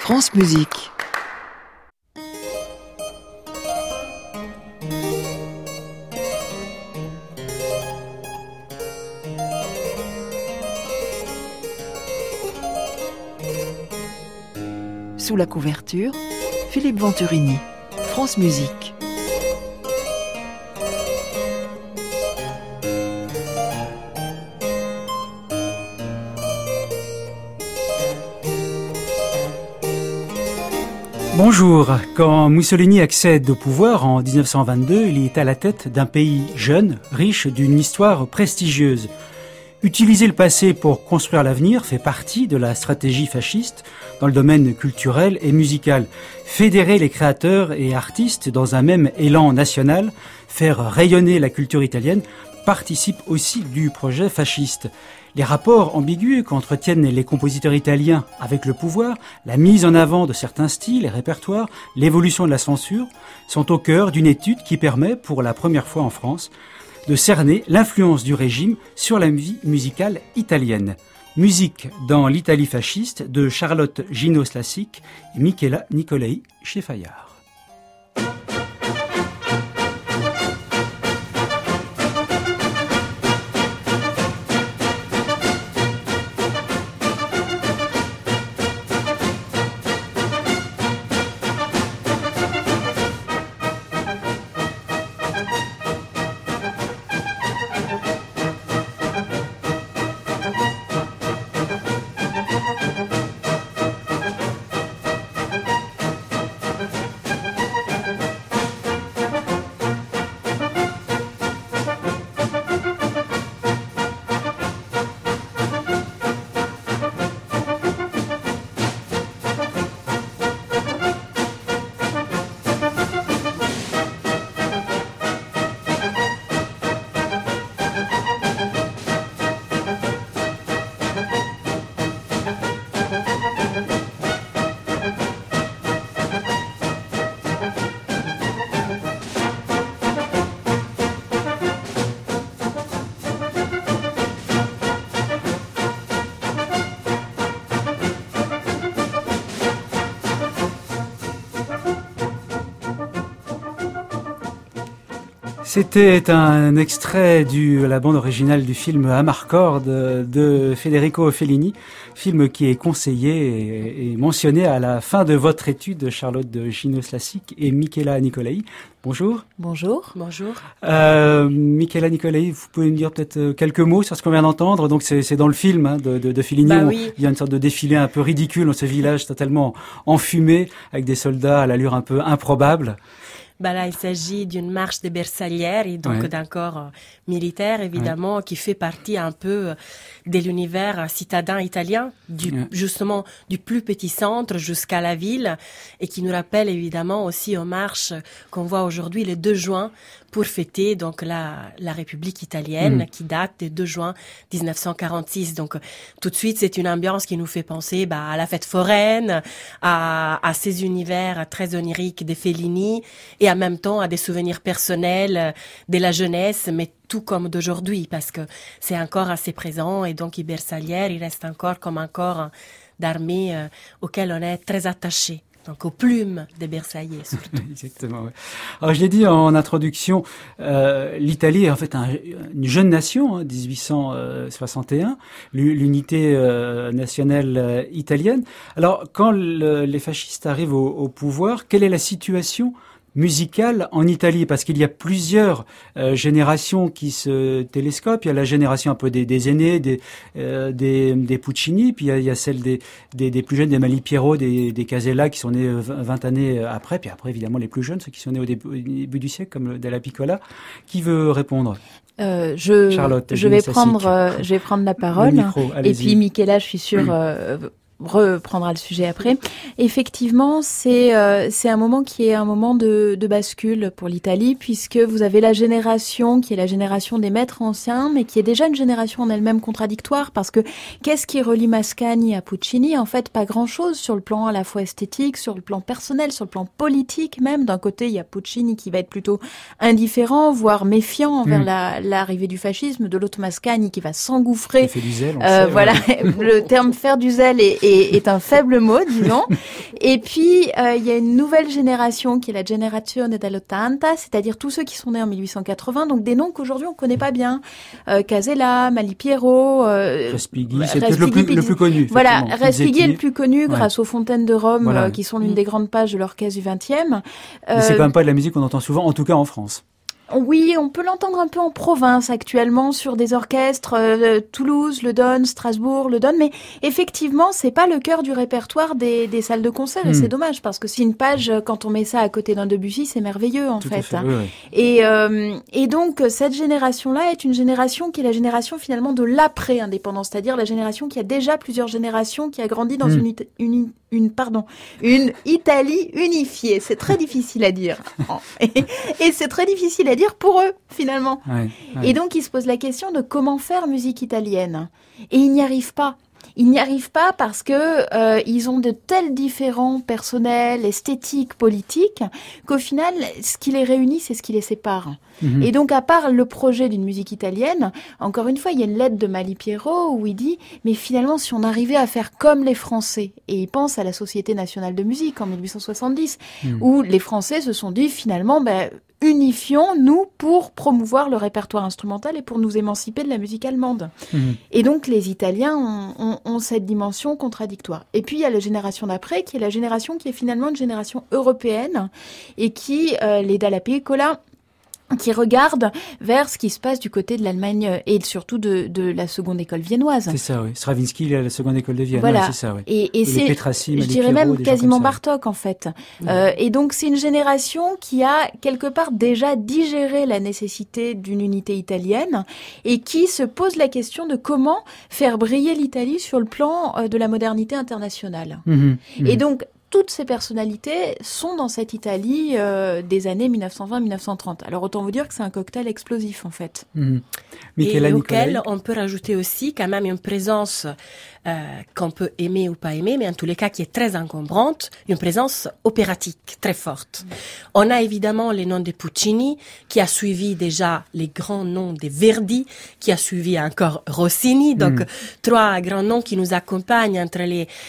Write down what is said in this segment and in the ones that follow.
France Musique. Sous la couverture, Philippe Venturini, France Musique. Bonjour. Quand Mussolini accède au pouvoir en 1922, il est à la tête d'un pays jeune, riche d'une histoire prestigieuse. Utiliser le passé pour construire l'avenir fait partie de la stratégie fasciste dans le domaine culturel et musical. Fédérer les créateurs et artistes dans un même élan national, faire rayonner la culture italienne, participe aussi du projet fasciste. Les rapports ambigus qu'entretiennent les compositeurs italiens avec le pouvoir, la mise en avant de certains styles et répertoires, l'évolution de la censure, sont au cœur d'une étude qui permet, pour la première fois en France, de cerner l'influence du régime sur la vie musicale italienne. Musique dans l'Italie fasciste de Charlotte Gino-Slasic et Michela Nicolai chez Fayard. C'était un extrait de la bande originale du film Amarcord de Federico Fellini, film qui est conseillé et mentionné à la fin de votre étude, Charlotte Gino-Slasic et Michela Nicolai. Bonjour. Bonjour. Bonjour. Michela Nicolai, vous pouvez me dire peut-être quelques mots sur ce qu'on vient d'entendre. Donc c'est dans le film de Fellini. Oui. Il y a une sorte de défilé un peu ridicule dans ce village totalement enfumé avec des soldats à l'allure un peu improbable. Là, il s'agit d'une marche des Bersaglières et donc d'un corps militaire, évidemment, qui fait partie un peu de l'univers citadin italien, justement du plus petit centre jusqu'à la ville, et qui nous rappelle évidemment aussi aux marches qu'on voit aujourd'hui le 2 juin pour fêter donc la République italienne qui date du 2 juin 1946. Donc tout de suite, c'est une ambiance qui nous fait penser à la fête foraine, à ces univers très oniriques des Fellini et en même temps à des souvenirs personnels de la jeunesse, mais tout comme d'aujourd'hui, parce que c'est encore assez présent et donc les Bersaglières, il reste encore comme un corps d'armée auquel on est très attaché. Donc aux plumes des Bersaillais surtout. Exactement. Ouais. Alors je l'ai dit en introduction, l'Italie est en fait une jeune nation, 1861, l'unité nationale italienne. Alors quand les fascistes arrivent au pouvoir, quelle est la situation musicale en Italie, parce qu'il y a plusieurs générations qui se télescopent. Il y a la génération un peu des aînés, des Puccini, puis il y a celle des plus jeunes, des Malipiero, des Casella, qui sont nés 20 années après, puis après évidemment les plus jeunes, ceux qui sont nés au début du siècle, comme Della Piccola. Qui veut répondre? Charlotte, je vais prendre la parole. Micro, et puis Michela, je suis sûre, reprendra le sujet après. Effectivement, c'est un moment qui est un moment de bascule pour l'Italie, puisque vous avez la génération qui est la génération des maîtres anciens, mais qui est déjà une génération en elle-même contradictoire, parce que qu'est-ce qui relie Mascagni à Puccini? En fait, pas grand-chose sur le plan à la fois esthétique, sur le plan personnel, sur le plan politique même. D'un côté, il y a Puccini qui va être plutôt indifférent, voire méfiant envers l'arrivée du fascisme. De l'autre, Mascagni qui va s'engouffrer. Il fait du zèle, on sait, voilà, le terme faire du zèle est est un faible mot, disons. Et puis, il y a une nouvelle génération qui est la Generazione dell'80, c'est-à-dire tous ceux qui sont nés en 1880, donc des noms qu'aujourd'hui on connaît pas bien. Casella, Malipiero, Respighi, c'est peut-être le plus connu. Voilà, Respighi est le plus connu grâce aux Fontaines de Rome, voilà, qui sont l'une des grandes pages de l'orchestre du XXe. Mais c'est quand même pas de la musique qu'on entend souvent, en tout cas en France. Oui, on peut l'entendre un peu en province actuellement sur des orchestres, Toulouse, le Don, Strasbourg, le Don, mais effectivement, c'est pas le cœur du répertoire des salles de concert et c'est dommage parce que c'est une page, quand on met ça à côté d'un Debussy, c'est merveilleux en fait. Oui. Et donc cette génération-là est une génération qui est la génération finalement de l'après-indépendance, c'est-à-dire la génération qui a déjà plusieurs générations, qui a grandi dans une Italie unifiée. C'est très difficile à dire. Et c'est très difficile à dire pour eux, finalement. Et donc, ils se posent la question de comment faire musique italienne. Et ils n'y arrivent pas. Ils n'y arrivent pas parce que ils ont de tels différends personnels, esthétiques, politiques, qu'au final, ce qui les réunit, c'est ce qui les sépare. Et donc, à part le projet d'une musique italienne, encore une fois, il y a une lettre de Malipiero où il dit « Mais finalement, si on arrivait à faire comme les Français », et il pense à la Société nationale de musique en 1870, où les Français se sont dit finalement « Unifions-nous pour promouvoir le répertoire instrumental et pour nous émanciper de la musique allemande. » Et donc, les Italiens ont cette dimension contradictoire. Et puis, il y a la génération d'après, qui est la génération qui est finalement une génération européenne et qui, les Dalla Piccola, qui regarde vers ce qui se passe du côté de l'Allemagne et surtout de la seconde école viennoise. C'est ça, oui. Stravinsky, il est à la seconde école de Vienne. Voilà. Ouais, c'est ça, oui. Et c'est, Petrassi, je dirais même quasiment Bartók, en fait. Et donc, c'est une génération qui a quelque part déjà digéré la nécessité d'une unité italienne et qui se pose la question de comment faire briller l'Italie sur le plan de la modernité internationale. Et donc, toutes ces personnalités sont dans cette Italie des années 1920-1930. Alors autant vous dire que c'est un cocktail explosif en fait. Et auquel on peut rajouter aussi quand même une présence qu'on peut aimer ou pas aimer, mais en tous les cas qui est très encombrante, une présence opératique très forte. On a évidemment les noms de Puccini, qui a suivi déjà les grands noms de Verdi, qui a suivi encore Rossini, donc trois grands noms qui nous accompagnent entre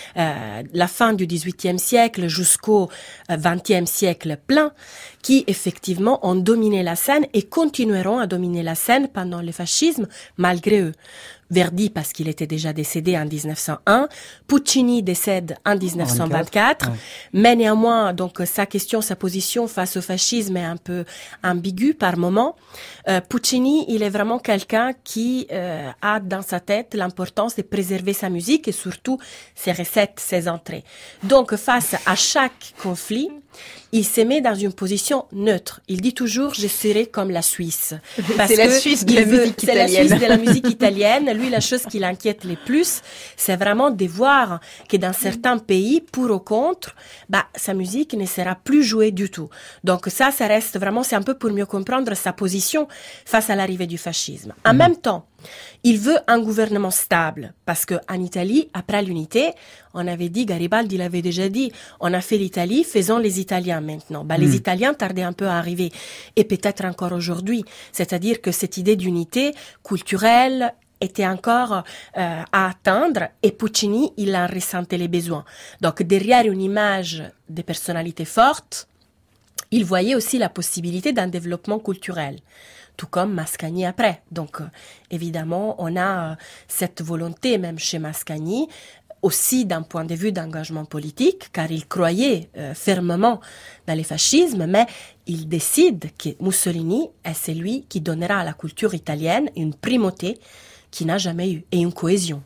la fin du XVIIIe siècle jusqu'au XXe siècle plein, qui effectivement ont dominé la scène et continueront à dominer la scène pendant le fascisme, malgré eux. Verdi parce qu'il était déjà décédé en 1901, Puccini décède en 1924, mais néanmoins donc sa position face au fascisme est un peu ambiguë par moment. Puccini, il est vraiment quelqu'un qui a dans sa tête l'importance de préserver sa musique et surtout ses recettes, ses entrées. Donc face à chaque conflit, il se met dans une position neutre. Il dit toujours, je serai comme la Suisse. C'est la Suisse de la musique italienne. C'est la Suisse de la musique italienne. Lui, la chose qui l'inquiète le plus, c'est vraiment de voir que dans certains pays, pour ou contre, sa musique ne sera plus jouée du tout. Donc ça reste vraiment, c'est un peu pour mieux comprendre sa position face à l'arrivée du fascisme. En même temps, il veut un gouvernement stable parce que en Italie, après l'unité, on avait dit, Garibaldi l'avait déjà dit, on a fait l'Italie, faisons les Italiens maintenant. Les Italiens tardaient un peu à arriver et peut-être encore aujourd'hui. C'est-à-dire que cette idée d'unité culturelle était encore à atteindre et Puccini, il en ressentait les besoins. Donc derrière une image de personnalité forte, il voyait aussi la possibilité d'un développement culturel. Tout comme Mascagni après. Donc, évidemment, on a cette volonté, même chez Mascagni, aussi d'un point de vue d'engagement politique, car il croyait fermement dans le fascisme, mais il décide que Mussolini est celui qui donnera à la culture italienne une primauté qu'il n'a jamais eue, et une cohésion.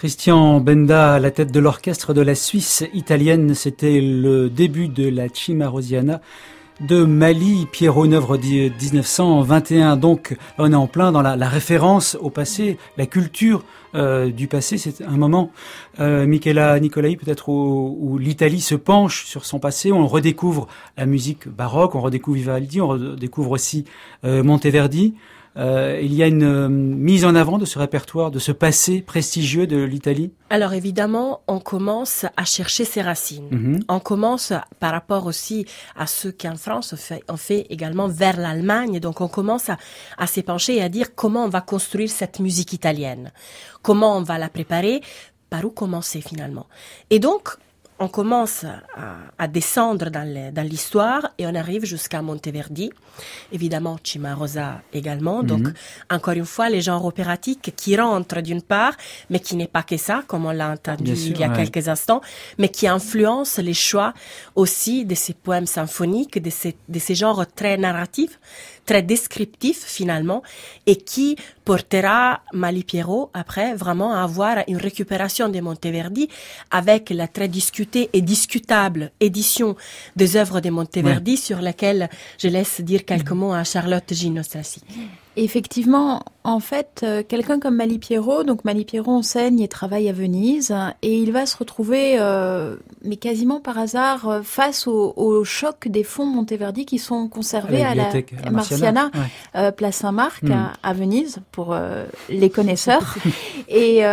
Christian Benda à la tête de l'orchestre de la Suisse italienne, c'était le début de la Cimarosiana de Malipiero, une œuvre de 1921. Donc on est en plein dans la référence au passé, la culture du passé. C'est un moment, Michela Nicolai, peut-être où l'Italie se penche sur son passé. On redécouvre la musique baroque, on redécouvre Vivaldi, on redécouvre aussi Monteverdi. Il y a une mise en avant de ce répertoire, de ce passé prestigieux de l'Italie. Alors évidemment, on commence à chercher ses racines. On commence par rapport aussi à ce qu'en France on fait également vers l'Allemagne. Donc on commence à s'épancher et à dire comment on va construire cette musique italienne, comment on va la préparer, par où commencer finalement. Et donc on commence à descendre dans l'histoire et on arrive jusqu'à Monteverdi, évidemment Cimarosa également. Donc, encore une fois, les genres opératiques qui rentrent d'une part, mais qui n'est pas que ça, comme on l'a entendu il y a quelques instants, mais qui influencent les choix aussi de ces poèmes symphoniques, de ces genres très narratifs, très descriptifs finalement, et qui portera Malipiero après vraiment à avoir une récupération de Monteverdi avec la très discutée et discutable édition des œuvres de Monteverdi sur laquelle je laisse dire quelques mots à Charlotte Gino-Strassi. Effectivement, en fait, quelqu'un comme Malipiero, donc Malipiero enseigne et travaille à Venise, et il va se retrouver, mais quasiment par hasard, face au choc des fonds Monteverdi qui sont conservés à la Marciana, place Saint-Marc, à Venise, pour les connaisseurs. Et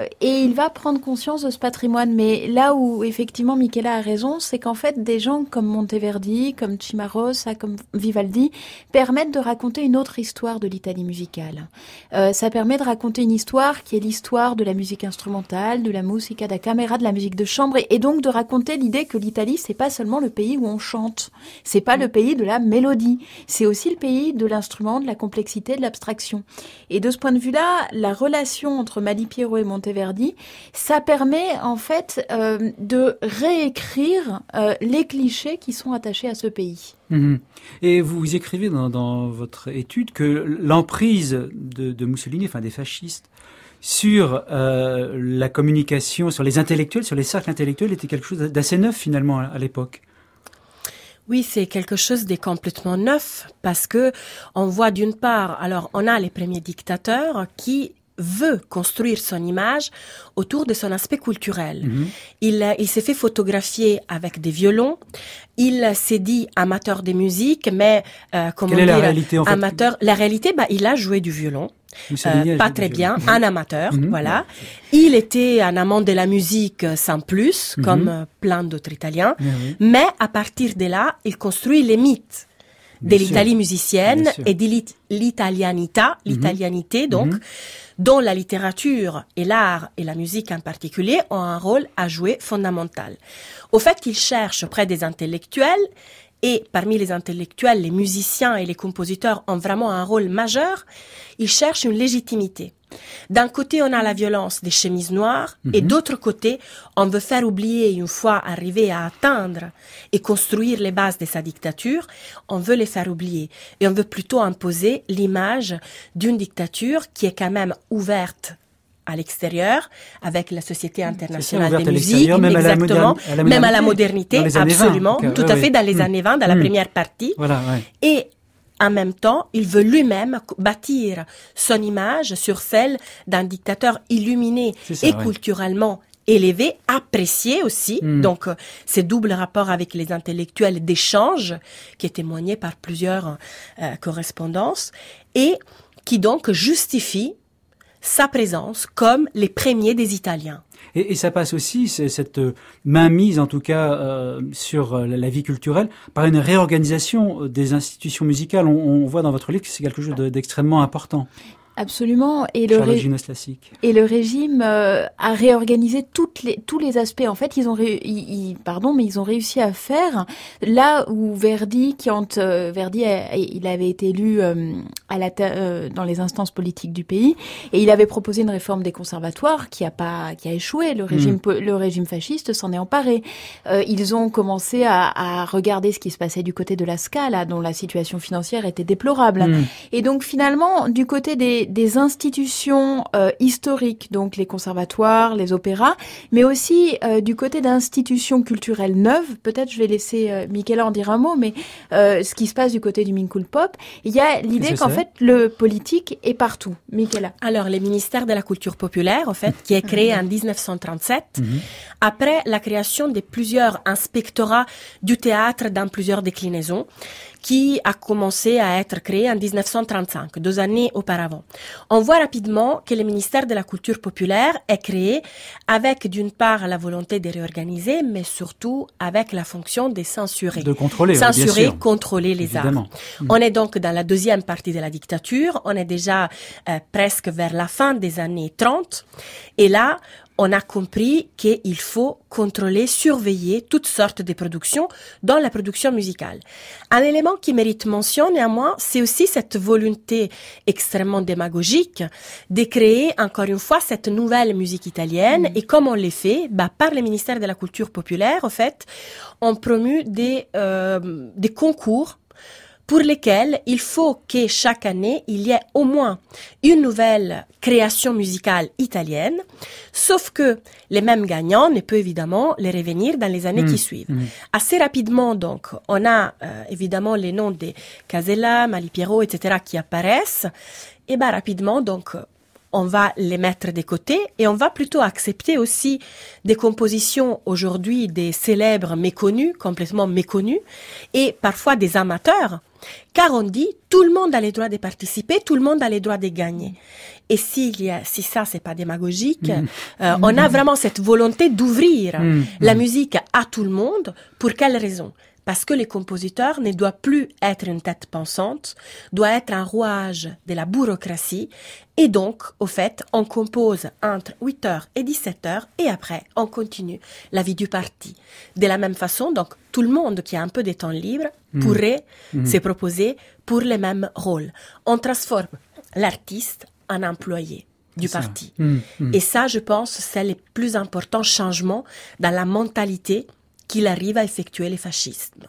il va prendre conscience de ce patrimoine. Mais là où, effectivement, Michela a raison, c'est qu'en fait, des gens comme Monteverdi, comme Cimarosa, comme Vivaldi, permettent de raconter une autre histoire de l'Italie musicale. Ça permet de raconter une histoire qui est l'histoire de la musique instrumentale, de la musica da camera, de la musique de chambre, et donc de raconter l'idée que l'Italie, c'est pas seulement le pays où on chante, c'est pas le pays de la mélodie, c'est aussi le pays de l'instrument, de la complexité, de l'abstraction. Et de ce point de vue-là, la relation entre Malipiero et Monteverdi, ça permet en fait de réécrire les clichés qui sont attachés à ce pays. Et vous écrivez dans votre étude que l'emprise de Mussolini, enfin des fascistes, sur la communication, sur les intellectuels, sur les cercles intellectuels, était quelque chose d'assez neuf finalement à l'époque. Oui, c'est quelque chose de complètement neuf parce que on voit d'une part, alors on a les premiers dictateurs qui veut construire son image autour de son aspect culturel. Il s'est fait photographier avec des violons. Il s'est dit amateur de musique, mais comment dire, la réalité, en fait, amateur. La réalité, il a joué du violon. Pas très bien, un amateur, voilà. Il était un amant de la musique sans plus, comme plein d'autres Italiens. Mais à partir de là, il construit les mythes de l'Italie musicienne et de l'italianité donc, dont la littérature et l'art et la musique en particulier ont un rôle à jouer fondamental. Au fait, il cherche auprès des intellectuels, et parmi les intellectuels, les musiciens et les compositeurs ont vraiment un rôle majeur, ils cherchent une légitimité. D'un côté, on a la violence des chemises noires, et d'autre côté, on veut faire oublier, une fois arrivé à atteindre et construire les bases de sa dictature, on veut les faire oublier. Et on veut plutôt imposer l'image d'une dictature qui est quand même ouverte à l'extérieur, avec la Société internationale des musiques, exactement, même à la modernité, absolument, 20, tout à fait, dans les années 20, dans la première partie. Voilà, Et en même temps, il veut lui-même bâtir son image sur celle d'un dictateur illuminé et culturellement élevé, apprécié aussi. Donc, ces doubles rapports avec les intellectuels d'échange, qui est témoigné par plusieurs correspondances, et qui donc justifie sa présence comme les premiers des Italiens. Et ça passe aussi, cette mainmise en tout cas sur la vie culturelle, par une réorganisation des institutions musicales. On voit dans votre livre que c'est quelque chose d'extrêmement important. Absolument. Et le régime a réorganisé tous les aspects. En fait, ils ont réussi à faire là où Verdi, il avait été élu dans les instances politiques du pays, et il avait proposé une réforme des conservatoires qui a échoué. Le régime fasciste s'en est emparé. Ils ont commencé à regarder ce qui se passait du côté de la Scala, dont la situation financière était déplorable. Et donc finalement, du côté des des institutions historiques, donc les conservatoires, les opéras, mais aussi du côté d'institutions culturelles neuves. Peut-être je vais laisser Michaela en dire un mot, mais ce qui se passe du côté du Minkoul Pop, il y a l'idée qu'en fait le politique est partout. Michaela. Alors, le ministère de la Culture populaire, en fait, qui est créé en 1937, après la création de plusieurs inspectorats du théâtre dans plusieurs déclinaisons, qui a commencé à être créé en 1935, 2 années auparavant. On voit rapidement que le ministère de la Culture populaire est créé avec, d'une part, la volonté de réorganiser, mais surtout avec la fonction de censurer. De contrôler, censurer, bien sûr. Contrôler les Évidemment. arts. On est donc dans la deuxième partie de la dictature. On est déjà presque vers la fin des années 30. Et là, on a compris qu'il faut contrôler, surveiller toutes sortes de productions, dont la production musicale. Un élément qui mérite mention, néanmoins, c'est aussi cette volonté extrêmement démagogique de créer, encore une fois, cette nouvelle musique italienne. Et comme on l'a fait, par le ministère de la Culture populaire, en fait, on promue des concours pour lesquels il faut que chaque année, il y ait au moins une nouvelle création musicale italienne, sauf que les mêmes gagnants ne peuvent évidemment les revenir dans les années qui suivent. Assez rapidement, donc, on a évidemment les noms de Casella, Malipiero, etc. qui apparaissent, et rapidement, donc, on va les mettre de côté et on va plutôt accepter aussi des compositions aujourd'hui des célèbres méconnus, complètement méconnus, et parfois des amateurs, car on dit tout le monde a le droit de participer, tout le monde a le droit de gagner. Et si ça c'est pas démagogique, on a vraiment cette volonté d'ouvrir la musique à tout le monde. Pour quelle raison ? Parce que le compositeur ne doit plus être une tête pensante, doit être un rouage de la bureaucratie. Et donc, au fait, on compose entre 8h et 17h et après, on continue la vie du parti. De la même façon, donc, tout le monde qui a un peu de temps libre pourrait se proposer pour les mêmes rôles. On transforme l'artiste en employé du parti. Et ça, je pense, c'est le plus important changement dans la mentalité qu'il arrive à effectuer les fascistes.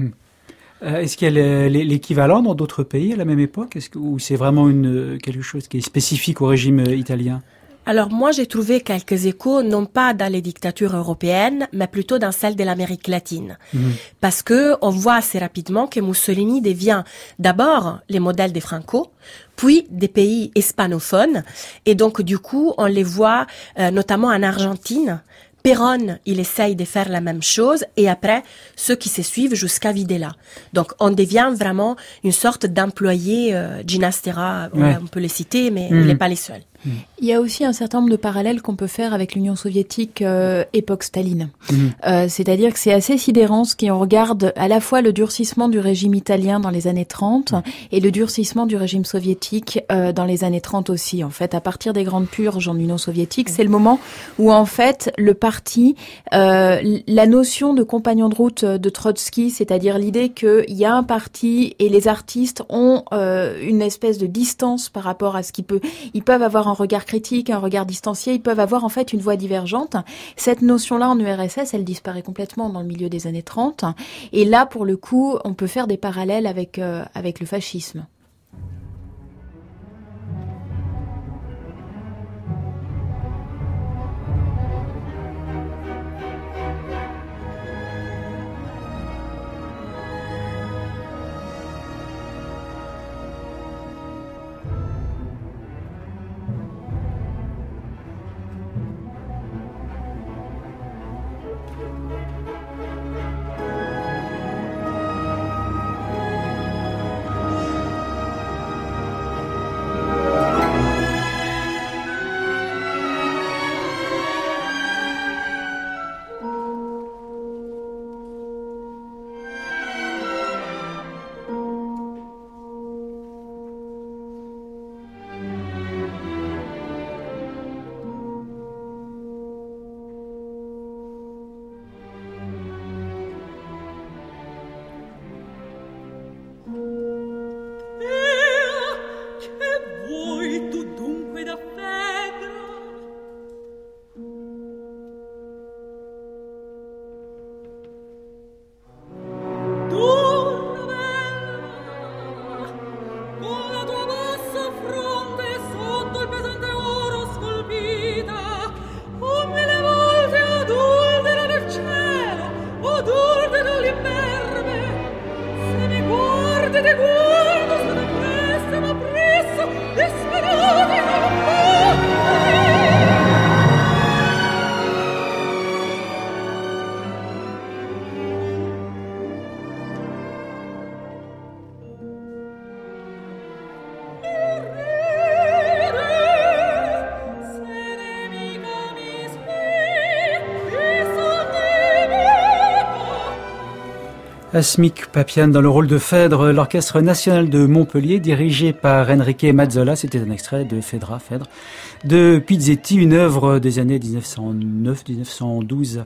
Est-ce qu'il y a l'équivalent dans d'autres pays à la même époque, ou c'est vraiment quelque chose qui est spécifique au régime italien ? Alors moi, j'ai trouvé quelques échos, non pas dans les dictatures européennes, mais plutôt dans celles de l'Amérique latine. Parce que on voit assez rapidement que Mussolini devient d'abord les modèles des Franco, puis des pays hispanophones. Et donc, du coup, on les voit notamment en Argentine. Perón, il essaye de faire la même chose, et après, ceux qui se suivent jusqu'à Videla. Donc, on devient vraiment une sorte d'employé Ginastera, on peut les citer, mais il n'est pas les seuls. Il y a aussi un certain nombre de parallèles qu'on peut faire avec l'Union soviétique époque Staline. C'est-à-dire que c'est assez sidérant si on regarde à la fois le durcissement du régime italien dans les années 30 et le durcissement du régime soviétique dans les années 30 aussi. En fait, à partir des grandes purges en Union soviétique, c'est le moment où en fait le parti, la notion de compagnon de route de Trotsky, c'est-à-dire l'idée qu'il y a un parti et les artistes ont une espèce de distance par rapport à ce qu'ils peuvent avoir un regard critique, un regard distancié, ils peuvent avoir en fait une voix divergente. Cette notion-là en URSS, elle disparaît complètement dans le milieu des années 30. Et là, pour le coup, on peut faire des parallèles avec le fascisme. Asmik Papian dans le rôle de Phèdre, l'Orchestre national de Montpellier, dirigé par Enrique Mazzola. C'était un extrait de Phèdre, de Pizzetti, une œuvre des années 1909-1912.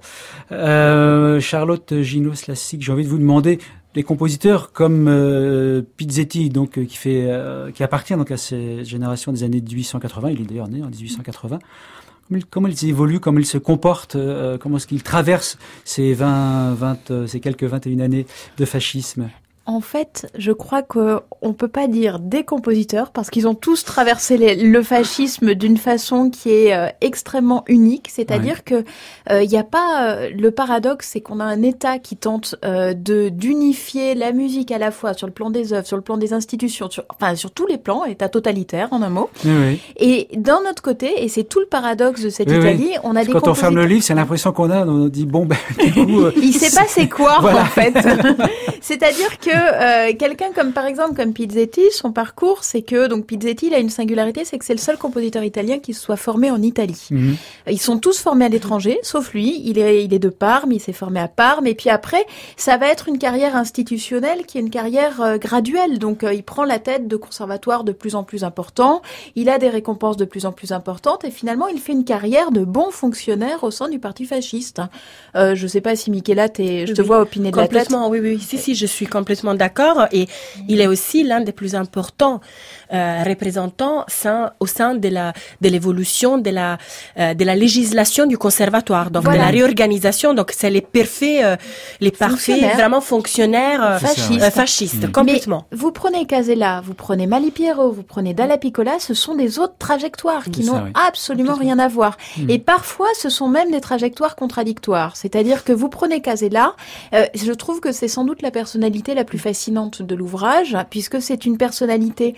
Charlotte Gino-Slassic, j'ai envie de vous demander, les compositeurs comme Pizzetti, donc qui appartient donc à cette génération des années 1880, il est d'ailleurs né en 1880. Comment ils évoluent, comment ils se comportent, comment est-ce qu'ils traversent ces ces quelques 21 années de fascisme? En fait, je crois qu'on peut pas dire des compositeurs parce qu'ils ont tous traversé le fascisme d'une façon qui est extrêmement unique. C'est-à-dire que il y a pas le paradoxe, c'est qu'on a un État qui tente d'unifier la musique à la fois sur le plan des œuvres, sur le plan des institutions, sur tous les plans, État totalitaire en un mot. Oui. Et d'un autre côté, et c'est tout le paradoxe de cette Italie, on a des quand on ferme le livre, c'est l'impression on dit bon ben du coup, il s'est passé quoi voilà. En fait. C'est-à-dire que quelqu'un comme Pizzetti, son parcours, c'est que donc Pizzetti, il a une singularité, c'est que c'est le seul compositeur italien qui se soit formé en Italie. Mm-hmm. Ils sont tous formés à l'étranger, sauf lui. Il est de Parme, il s'est formé à Parme, et puis après, ça va être une carrière institutionnelle qui est une carrière graduelle. Donc il prend la tête de conservatoires de plus en plus importants, il a des récompenses de plus en plus importantes, et finalement, il fait une carrière de bon fonctionnaire au sein du parti fasciste. Je sais pas si Michela, je te vois opiner de la tête. Complètement, oui. Si, je suis complètement d'accord. Et il est aussi l'un des plus importants représentants au sein de l'évolution de la législation du conservatoire, donc de la réorganisation. Donc c'est les parfaits vraiment fonctionnaires fascistes, complètement. Mais vous prenez Casella, vous prenez Malipiero, vous prenez Dalla Piccola, ce sont des autres trajectoires qui n'ont absolument rien à voir. Et parfois, ce sont même des trajectoires contradictoires. C'est-à-dire que vous prenez Casella, je trouve que c'est sans doute la personnalité la plus fascinante de l'ouvrage, puisque c'est une personnalité,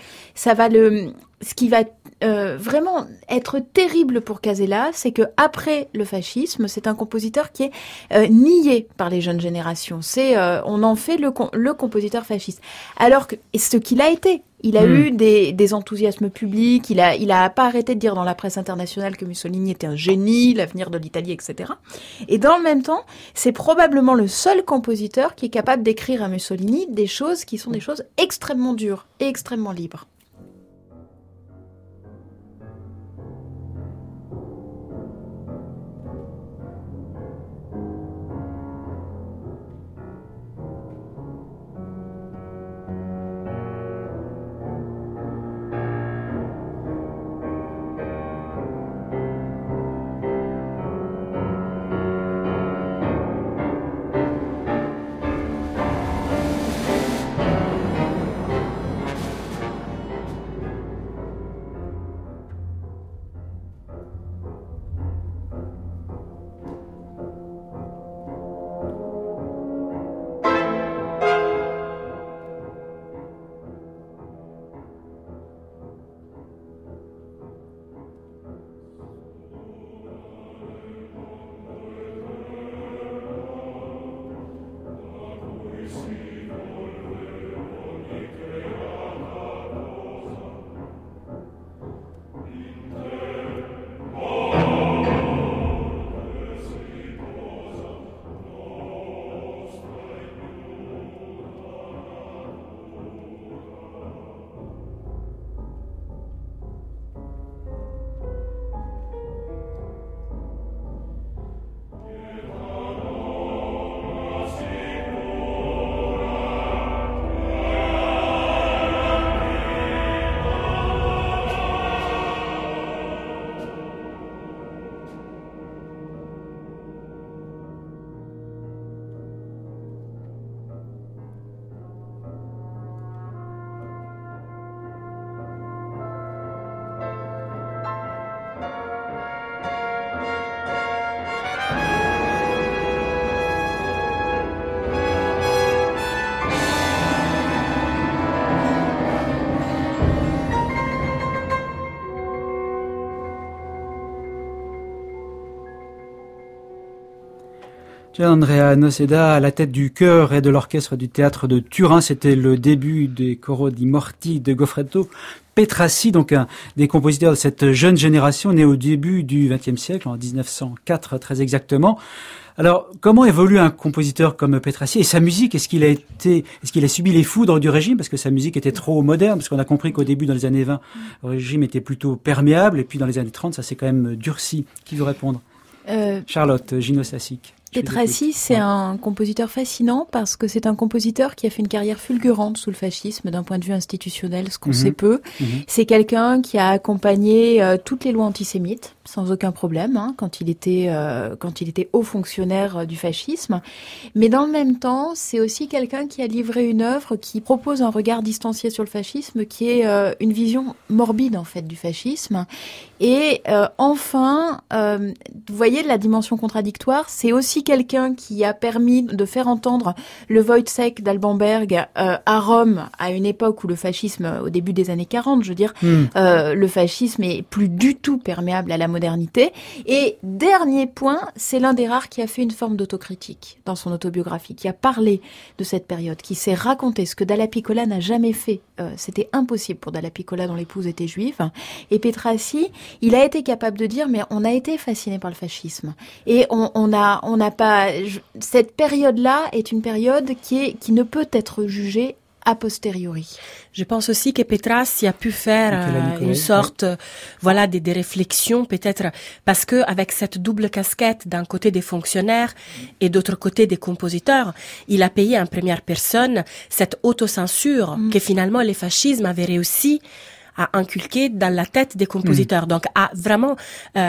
ce qui va vraiment être terrible pour Casella, c'est que après le fascisme, c'est un compositeur qui est nié par les jeunes générations. On en fait le compositeur fasciste. Alors que ce qu'il a été, il a eu des enthousiasmes publics, il a pas arrêté de dire dans la presse internationale que Mussolini était un génie, l'avenir de l'Italie, etc. Et dans le même temps, c'est probablement le seul compositeur qui est capable d'écrire à Mussolini des choses qui sont des choses extrêmement dures et extrêmement libres. Gianandrea Noceda à la tête du chœur et de l'orchestre du théâtre de Turin. C'était le début des Coro di Morti de Goffredo Petrassi, donc un des compositeurs de cette jeune génération née au début du XXe siècle, en 1904 très exactement. Alors, comment évolue un compositeur comme Petrassi et sa musique? Est-ce qu'il a subi les foudres du régime parce que sa musique était trop moderne? Parce qu'on a compris qu'au début, dans les années 20, le régime était plutôt perméable, et puis dans les années 30, ça s'est quand même durci. Qui veut répondre? Charlotte Gino-Sassic. Petrassi, c'est un compositeur fascinant parce que c'est un compositeur qui a fait une carrière fulgurante sous le fascisme d'un point de vue institutionnel, ce qu'on sait peu. C'est quelqu'un qui a accompagné toutes les lois antisémites sans aucun problème, quand il était haut fonctionnaire du fascisme. Mais dans le même temps, c'est aussi quelqu'un qui a livré une œuvre qui propose un regard distancié sur le fascisme, qui est une vision morbide en fait du fascisme. Et enfin, vous voyez la dimension contradictoire, c'est aussi quelqu'un qui a permis de faire entendre le Wojciech d'Alban Berg à Rome, à une époque où le fascisme, au début des années 40, je veux dire, le fascisme est plus du tout perméable à la modernité. Et dernier point, c'est l'un des rares qui a fait une forme d'autocritique dans son autobiographie, qui a parlé de cette période, qui s'est raconté ce que Dalla Piccola n'a jamais fait. C'était impossible pour Dalla Piccola, dont l'épouse était juive. Et Petrassi, il a été capable de dire, mais on a été fasciné par le fascisme. Et on n'a pas... Cette période-là est une période qui ne peut être jugée a posteriori. Je pense aussi que Petrassi a pu faire une sorte, des réflexions peut-être, parce que avec cette double casquette, d'un côté des fonctionnaires et d'autre côté des compositeurs, il a payé en première personne cette autocensure que finalement les fascismes avaient réussi à inculquer dans la tête des compositeurs. Donc, à vraiment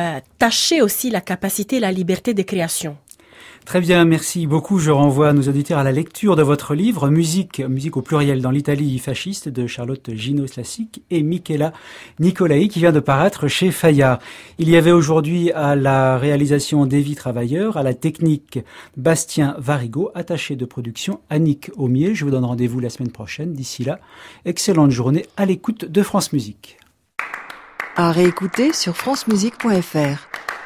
tâcher aussi la capacité, la liberté de création. Très bien, merci beaucoup. Je renvoie nos auditeurs à la lecture de votre livre, Musique au pluriel dans l'Italie fasciste, de Charlotte Gino-Sassic et Michela Nicolai, qui vient de paraître chez Fayard. Il y avait aujourd'hui à la réalisation d'Evie Travailleur, à la technique Bastien Varigo, attaché de production Annick Aumier. Je vous donne rendez-vous la semaine prochaine. D'ici là, excellente journée à l'écoute de France Musique. À réécouter sur francemusique.fr.